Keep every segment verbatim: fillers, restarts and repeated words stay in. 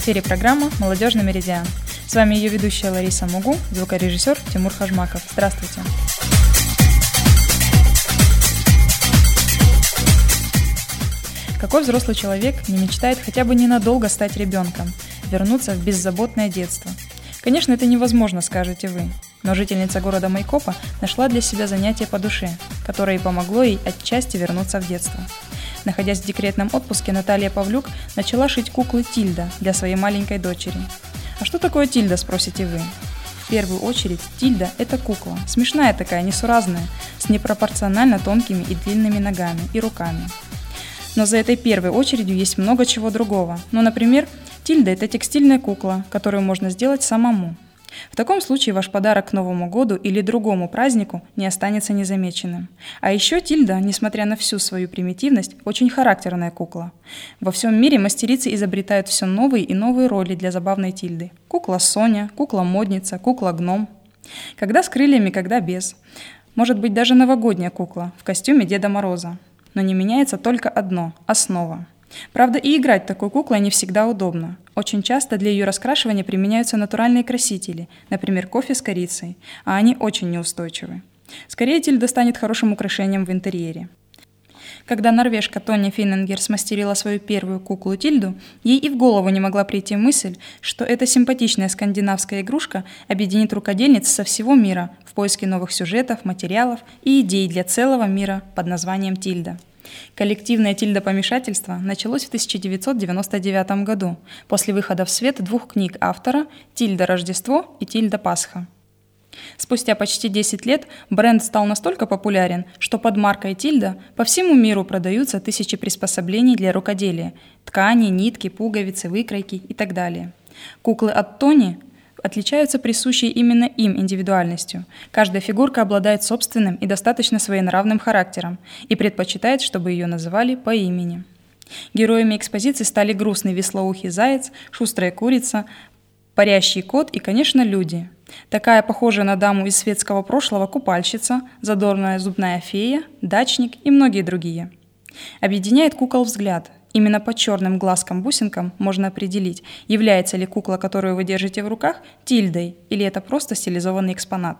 эфире программа «Молодежный меридиан». С вами ее ведущая Лариса Мугу, звукорежиссер Тимур Хажмаков. Здравствуйте. Какой взрослый человек не мечтает хотя бы ненадолго стать ребенком, вернуться в беззаботное детство? Конечно, это невозможно, скажете вы, но жительница города Майкопа нашла для себя занятие по душе, которое и помогло ей отчасти вернуться в детство. Находясь в декретном отпуске, Наталья Павлюк начала шить куклы Тильда для своей маленькой дочери. А что такое Тильда, спросите вы? В первую очередь, Тильда – это кукла, смешная такая, несуразная, с непропорционально тонкими и длинными ногами и руками. Но за этой первой очередью есть много чего другого. Ну, например, Тильда – это текстильная кукла, которую можно сделать самому. В таком случае ваш подарок к Новому году или другому празднику не останется незамеченным. А еще Тильда, несмотря на всю свою примитивность, очень характерная кукла. Во всем мире мастерицы изобретают все новые и новые роли для забавной Тильды. Кукла Соня, кукла-модница, кукла-гном. Когда с крыльями, когда без. Может быть, даже новогодняя кукла в костюме Деда Мороза. Но не меняется только одно – основа. Правда, и играть такой куклой не всегда удобно. Очень часто для ее раскрашивания применяются натуральные красители, например, кофе с корицей, а они очень неустойчивы. Скорее, Тильда станет хорошим украшением в интерьере. Когда норвежка Тоня Финненгер смастерила свою первую куклу Тильду, ей и в голову не могла прийти мысль, что эта симпатичная скандинавская игрушка объединит рукодельниц со всего мира в поиске новых сюжетов, материалов и идей для целого мира под названием Тильда. Коллективное тильдопомешательство началось в тысяча девятьсот девяносто девятом году, после выхода в свет двух книг автора «Тильда Рождество» и «Тильда Пасха». Спустя почти десять лет бренд стал настолько популярен, что под маркой Тильда по всему миру продаются тысячи приспособлений для рукоделия – ткани, нитки, пуговицы, выкройки и так далее. Куклы от Тони отличаются присущей именно им индивидуальностью. Каждая фигурка обладает собственным и достаточно своенравным характером и предпочитает, чтобы ее называли по имени. Героями экспозиции стали грустный веслоухий заяц, шустрая курица, парящий кот и, конечно, люди. Такая похожая на даму из светского прошлого купальщица, задорная зубная фея, дачник и многие другие. Объединяет кукол взгляд. Именно по черным глазкам-бусинкам можно определить, является ли кукла, которую вы держите в руках, Тильдой, или это просто стилизованный экспонат.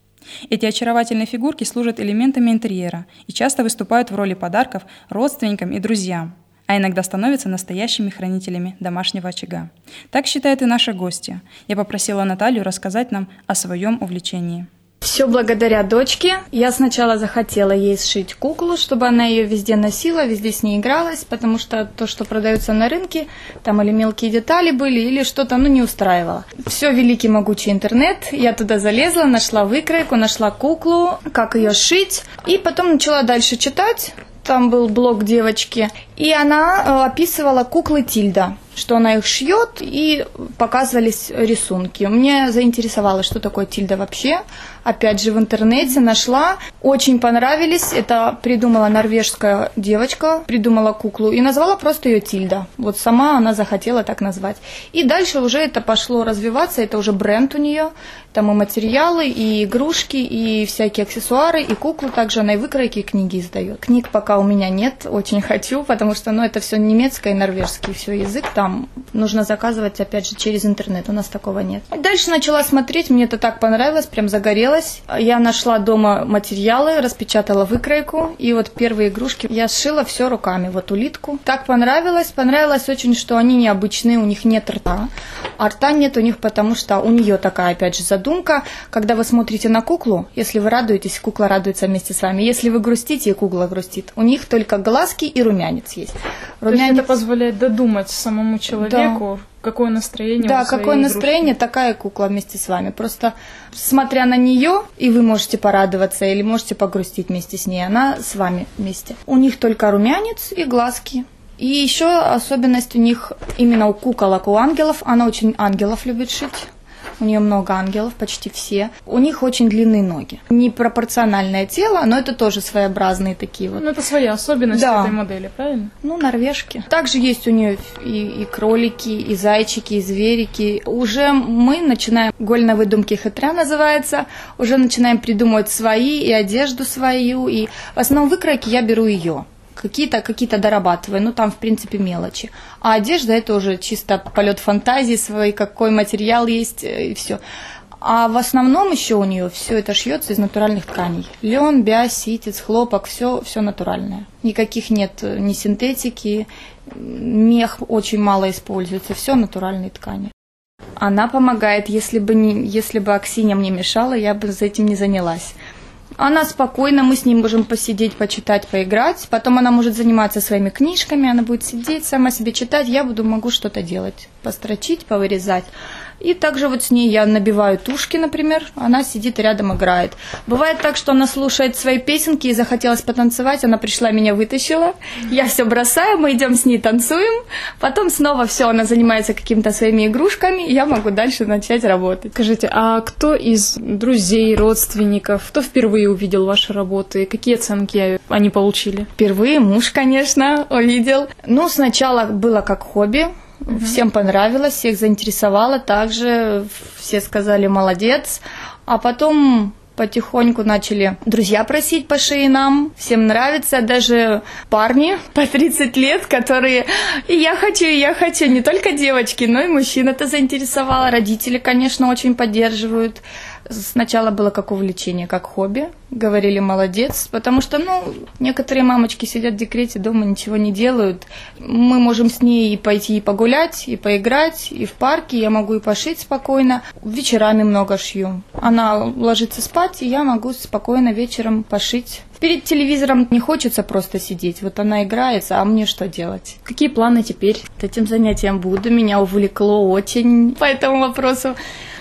Эти очаровательные фигурки служат элементами интерьера и часто выступают в роли подарков родственникам и друзьям, а иногда становятся настоящими хранителями домашнего очага. Так считает и наша гостья. Я попросила Наталью рассказать нам о своем увлечении. Все благодаря дочке. Я сначала захотела ей сшить куклу, чтобы она ее везде носила, везде с ней игралась, потому что то, что продается на рынке, там или мелкие детали были, или что-то, ну, не устраивало. Все великий могучий интернет. Я туда залезла, нашла выкройку, нашла куклу, как ее сшить, и потом начала дальше читать. Там был блог девочки, и она описывала куклы Тильда, что она их шьет, и показывались рисунки. Мне заинтересовало, что такое Тильда вообще. Опять же, в интернете нашла. Очень понравились. Это придумала норвежская девочка, придумала куклу и назвала просто ее Тильда. Вот сама она захотела так назвать. И дальше уже это пошло развиваться, это уже бренд у нее. Там и материалы, и игрушки, и всякие аксессуары, и куклы. Также она и выкройки, и книги издает. Книг пока у меня нет, очень хочу, потому что ну, это все немецкое и норвежский все язык. Там нужно заказывать, опять же, через интернет. У нас такого нет. И дальше начала смотреть, мне это так понравилось, прям загорелось. Я нашла дома материалы, распечатала выкройку, и вот первые игрушки я сшила все руками, вот улитку. Так понравилось, понравилось очень, что они необычные, у них нет рта, а рта нет у них, потому что у нее такая, опять же, задумка, когда вы смотрите на куклу, если вы радуетесь, кукла радуется вместе с вами, если вы грустите, и кукла грустит. У них только глазки и румянец есть. Румянец... То есть это позволяет додумать самому человеку, да. Какое настроение Да, у своей какое игрушки. настроение, такая кукла вместе с вами. Просто смотря на нее, и вы можете порадоваться, или можете погрустить вместе с ней, она с вами вместе. У них только румянец и глазки. И еще особенность у них именно у куколок, у ангелов, она очень ангелов любит шить. У нее много ангелов, почти все. У них очень длинные ноги. Непропорциональное тело, но это тоже своеобразные такие вот. Ну, это своя особенность да. этой модели, правильно? Ну, норвежки. Также есть у нее и, и кролики, и зайчики, и зверики. Уже мы начинаем, голь на выдумке хитря называется, уже начинаем придумывать свои, и одежду свою, и в основном выкройки я беру ее. К какие-то, какие-то дорабатываю, ну там в принципе мелочи. А одежда это уже чисто полет фантазии свой, какой материал есть и все. А в основном еще у нее все это шьется из натуральных тканей. Лен, бязь, ситец, хлопок, все, все натуральное. Никаких нет ни синтетики, мех очень мало используется, все натуральные ткани. Она помогает, если бы, не, если бы Аксинья мне мешала, я бы за этим не занялась. Она спокойна, мы с ним можем посидеть, почитать, поиграть. Потом она может заниматься своими книжками, она будет сидеть, сама себе читать, я буду, могу что-то делать, построчить, повырезать. И также вот с ней я набиваю тушки, например, она сидит рядом, играет. Бывает так, что она слушает свои песенки и захотелось потанцевать, она пришла, меня вытащила, я все бросаю, мы идем с ней танцуем, потом снова все, она занимается какими-то своими игрушками, и я могу дальше начать работать. Скажите, а кто из друзей, родственников, кто впервые увидел ваши работы, какие оценки они получили? Впервые муж, конечно, увидел. Ну, сначала было как хобби. Угу. Всем понравилось, всех заинтересовало, также все сказали молодец, а потом потихоньку начали друзья просить пошей нам, всем нравится, даже парни по тридцать лет, которые и я хочу, и я хочу, не только девочки, но и мужчин это заинтересовало, родители, конечно, очень поддерживают. Сначала было как увлечение, как хобби, говорили молодец, потому что, ну, некоторые мамочки сидят в декрете, дома ничего не делают. Мы можем с ней и пойти и погулять, и поиграть, и в парке, я могу и пошить спокойно. Вечерами много шью. Она ложится спать, и я могу спокойно вечером пошить. Перед телевизором не хочется просто сидеть, вот она играется, а мне что делать? Какие планы теперь? Этим занятием буду, меня увлекло очень по этому вопросу.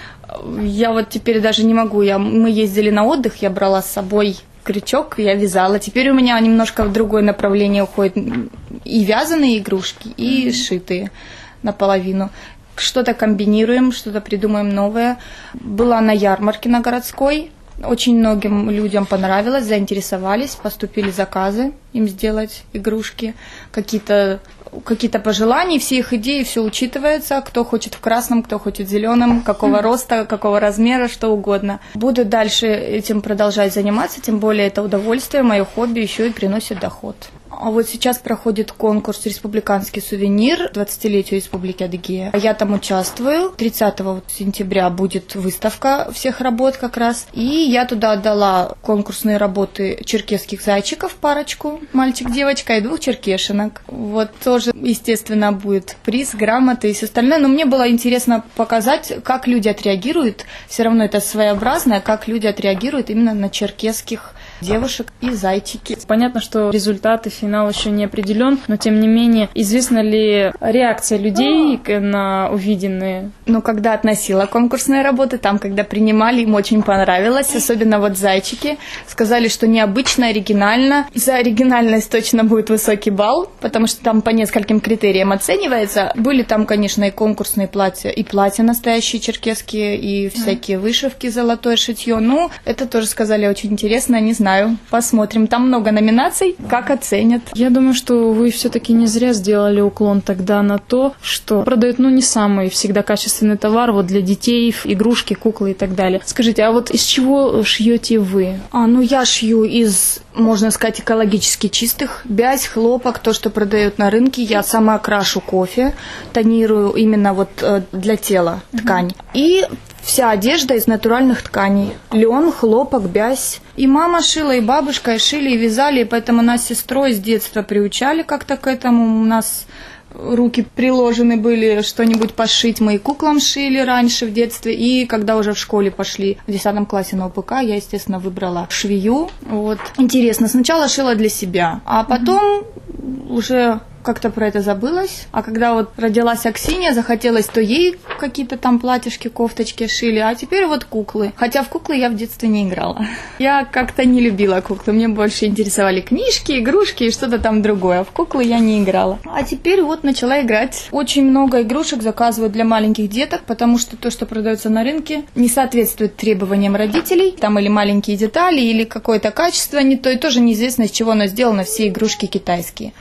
Я вот теперь даже не могу, я, мы ездили на отдых, я брала с собой крючок, я вязала. Теперь у меня немножко в другое направление уходит и вязаные игрушки, и сшитые наполовину. Что-то комбинируем, что-то придумаем новое. Была на ярмарке на городской, очень многим людям понравилось, заинтересовались, поступили заказы им сделать игрушки, какие-то какие-то пожелания, все их идеи, все учитывается, кто хочет в красном, кто хочет в зеленом, какого роста, какого размера, что угодно. Буду дальше этим продолжать заниматься, тем более это удовольствие, мое хобби еще и приносит доход. А вот сейчас проходит конкурс «Республиканский сувенир» двадцатилетию Республики Адыгея. Я там участвую. тридцатого сентября будет выставка всех работ как раз. И я туда отдала конкурсные работы черкесских зайчиков, парочку, мальчик-девочка, и двух черкешинок. Вот тоже, естественно, будет приз, грамоты и все остальное. Но мне было интересно показать, как люди отреагируют. Все равно это своеобразное, как люди отреагируют именно на черкесских девушек и зайчики. Понятно, что результаты, финал еще не определен, но тем не менее, известна ли реакция людей на увиденные? Ну, когда относила конкурсные работы, там, когда принимали, им очень понравилось, особенно вот зайчики. Сказали, что необычно, оригинально. За оригинальность точно будет высокий балл, потому что там по нескольким критериям оценивается. Были там, конечно, и конкурсные платья, и платья настоящие черкесские, и всякие вышивки, золотое шитье. Ну, это тоже сказали очень интересно, не знаю. Знаю, посмотрим. Там много номинаций, как оценят. Я думаю, что вы все-таки не зря сделали уклон тогда на то, что продают, ну, не самый всегда качественный товар вот для детей, игрушки, куклы и так далее. Скажите, а вот из чего шьете вы? А, ну, я шью из, можно сказать, экологически чистых. Бязь, хлопок, то, что продают на рынке. Я сама крашу кофе, тонирую именно вот для тела ткань. Mm-hmm. И вся одежда из натуральных тканей. Лен, хлопок, бязь. И мама шила, и бабушка, и шили, и вязали, и поэтому нас с сестрой с детства приучали как-то к этому. У нас руки приложены были что-нибудь пошить. Мы и куклам шили раньше в детстве, и когда уже в школе пошли в десятом классе на ОПК, я, естественно, выбрала швею. Вот. Интересно, сначала шила для себя, а потом mm-hmm. уже как-то про это забылось. А когда вот родилась Аксинья, захотелось, то ей какие-то там платьишки, кофточки шили, а теперь вот куклы. Хотя в куклы я в детстве не играла. Я как-то не любила куклы, мне больше интересовали книжки, игрушки и что-то там другое. А в куклы я не играла. А теперь вот начала играть. Очень много игрушек заказывают для маленьких деток, потому что то, что продается на рынке, не соответствует требованиям родителей. Там или маленькие детали, или какое-то качество не то, и тоже неизвестно, из чего оно сделано, все игрушки китайские.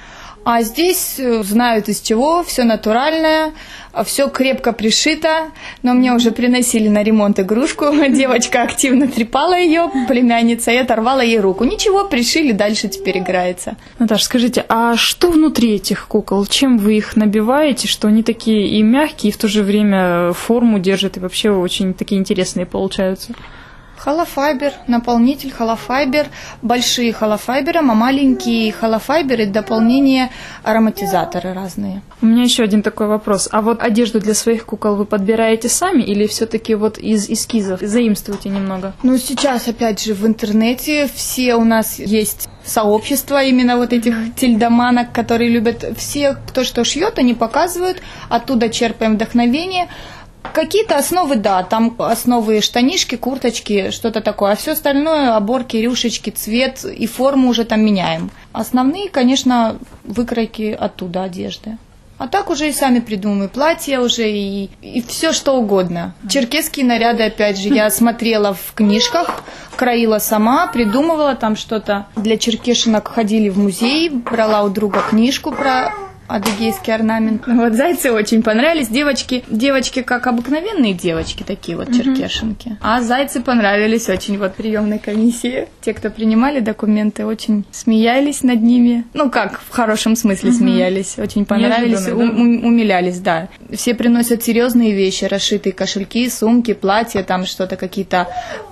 А здесь знают из чего, все натуральное, все крепко пришито, но мне уже приносили на ремонт игрушку, девочка активно трепала ее, племянница, и оторвала ей руку. Ничего, пришили, дальше теперь играется. Наташа, скажите, а что внутри этих кукол? Чем вы их набиваете, что они такие и мягкие, и в то же время форму держат, и вообще очень такие интересные получаются? Холофайбер, наполнитель холофайбер, большие холофайбером, а маленькие холофайберы, дополнение ароматизаторы разные. У меня еще один такой вопрос. А вот одежду для своих кукол вы подбираете сами или все-таки вот из эскизов заимствуете немного? Ну, сейчас, опять же, в интернете все у нас есть сообщества именно вот этих тельдоманок, которые любят все, кто что шьет, они показывают, оттуда черпаем вдохновение. Какие-то основы, да, там основы штанишки, курточки, что-то такое, а все остальное, оборки, рюшечки, цвет и форму уже там меняем. Основные, конечно, выкройки оттуда одежды. А так уже и сами придумываем платья уже и, и все что угодно. Черкесские наряды, опять же, я смотрела в книжках, краила сама, придумывала там что-то. Для черкешинок ходили в музей, брала у друга книжку про адыгейский орнамент. Вот зайцы очень понравились. Девочки, девочки как обыкновенные девочки, такие вот черкешенки. Mm-hmm. А зайцы понравились очень вот приемной комиссии. Те, кто принимали документы, очень смеялись над ними. Ну как, в хорошем смысле mm-hmm. смеялись. Очень понравились, у- у- умилялись, да. Все приносят серьезные вещи, расшитые кошельки, сумки, платья, там что-то, какие-то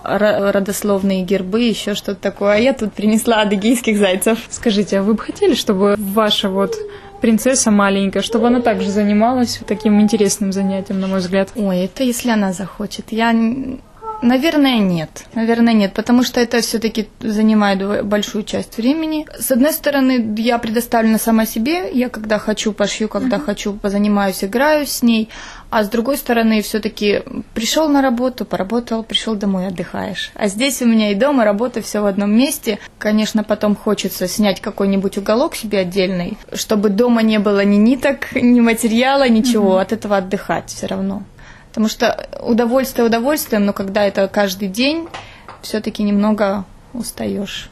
родословные гербы, еще что-то такое. А я тут принесла адыгейских зайцев. Скажите, а вы бы хотели, чтобы ваша вот принцесса маленькая, чтобы она также занималась таким интересным занятием, на мой взгляд? Ой, это если она захочет. Я, наверное, нет. Наверное, нет, потому что это все-таки занимает большую часть времени. С одной стороны, я предоставлена сама себе. Я когда хочу, пошью, когда uh-huh. хочу, позанимаюсь, играю с ней. А с другой стороны, все-таки пришел на работу, поработал, пришел домой, отдыхаешь. А здесь у меня и дом, и работа, все в одном месте. Конечно, потом хочется снять какой-нибудь уголок себе отдельный, чтобы дома не было ни ниток, ни материала, ничего. Mm-hmm. От этого отдыхать все равно. Потому что удовольствие удовольствием, но когда это каждый день, все-таки немного устаешь.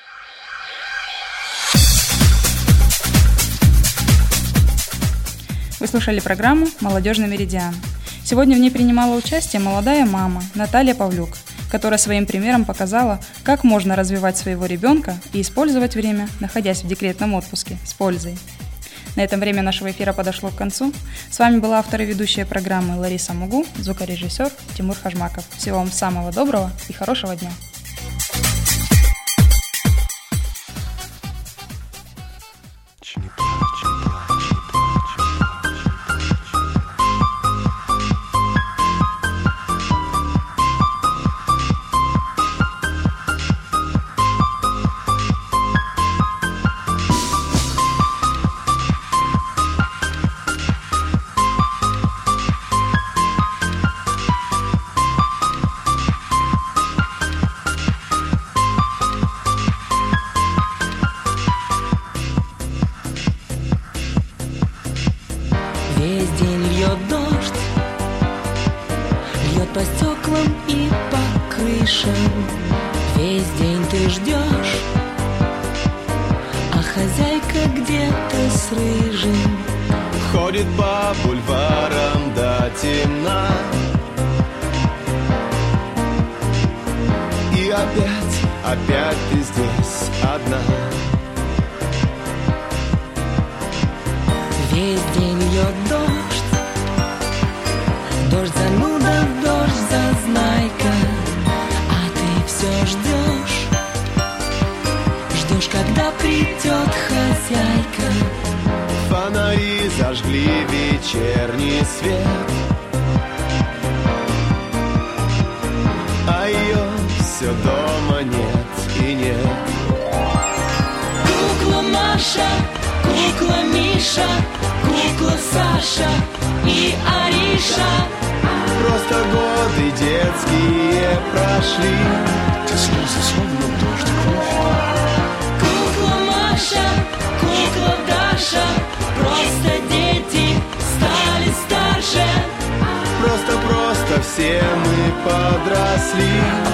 Вы слушали программу «Молодежный меридиан». Сегодня в ней принимала участие молодая мама Наталья Павлюк, которая своим примером показала, как можно развивать своего ребенка и использовать время, находясь в декретном отпуске, с пользой. На этом время нашего эфира подошло к концу. С вами была автор и ведущая программы Лариса Мугу, звукорежиссер Тимур Хажмаков. Всего вам самого доброго и хорошего дня. Весь день льет дождь, льет по стеклам и по крышам. Весь день ты ждешь, а хозяйка где-то с рыжим ходит по бульварам до темна. И опять, опять ты здесь одна. Весь день льет дождь, дождь зануда, дождь зазнайка, а ты все ждешь, ждешь, когда придет хозяйка. Фонари зажгли вечерний свет, а ее все дома нет и нет. Кукла Маша, кукла Миша, кукла Саша и Ариша. Просто годы детские прошли, Те слезы словно дождь, кровь. Кукла Маша, кукла Даша, просто дети стали старше. просто-просто все мы подросли.